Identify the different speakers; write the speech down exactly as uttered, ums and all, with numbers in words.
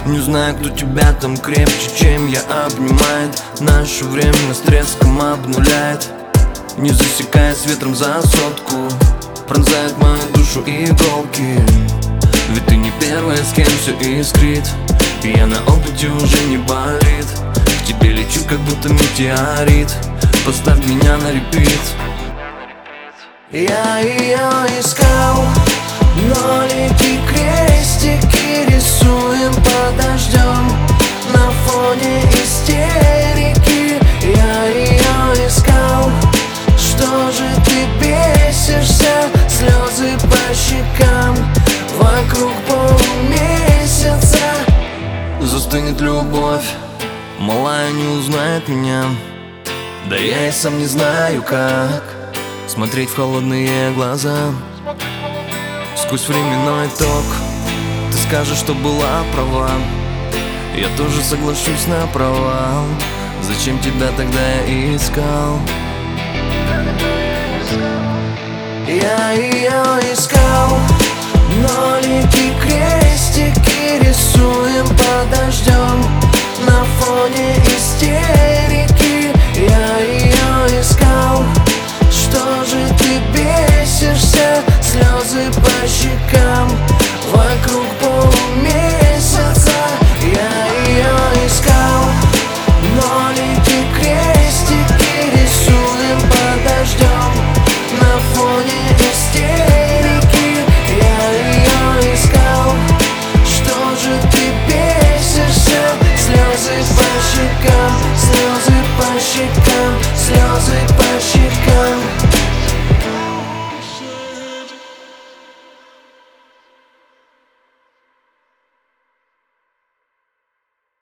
Speaker 1: Не знаю, кто тебя там крепче, чем я, обнимает. Наше время с треском обнуляет, не засекаясь ветром за сотку. Пронзает мою душу иголки, ведь ты не первая, с кем все искрит. И я на опыте уже не болит. К тебе лечу, как будто метеорит. Поставь меня на репит.
Speaker 2: Я ее искал, нолики, крестики рисуем под дождем на фоне истерики. Я ее искал, что же ты бесишься? Слезы по щекам, вокруг полумесяца.
Speaker 1: Застынет любовь, малая не узнает меня. Да я и сам не знаю, как смотреть в холодные глаза сквозь временной ток. Ты скажешь, что была права, я тоже соглашусь на провал. Зачем тебя тогда я искал?
Speaker 2: Я ее искал, нолики, крестики рисуем под дождем на фоне истерики. Я ее искал, что же ты бесишься? Слезы по щекам, вокруг полумесяца. Я ее искал, нолики, крестики рисуем под дождем на фоне истерики. Я ее искал, что же ты бесишься? Слезы по щекам, слезы по щекам, слезы по щекам.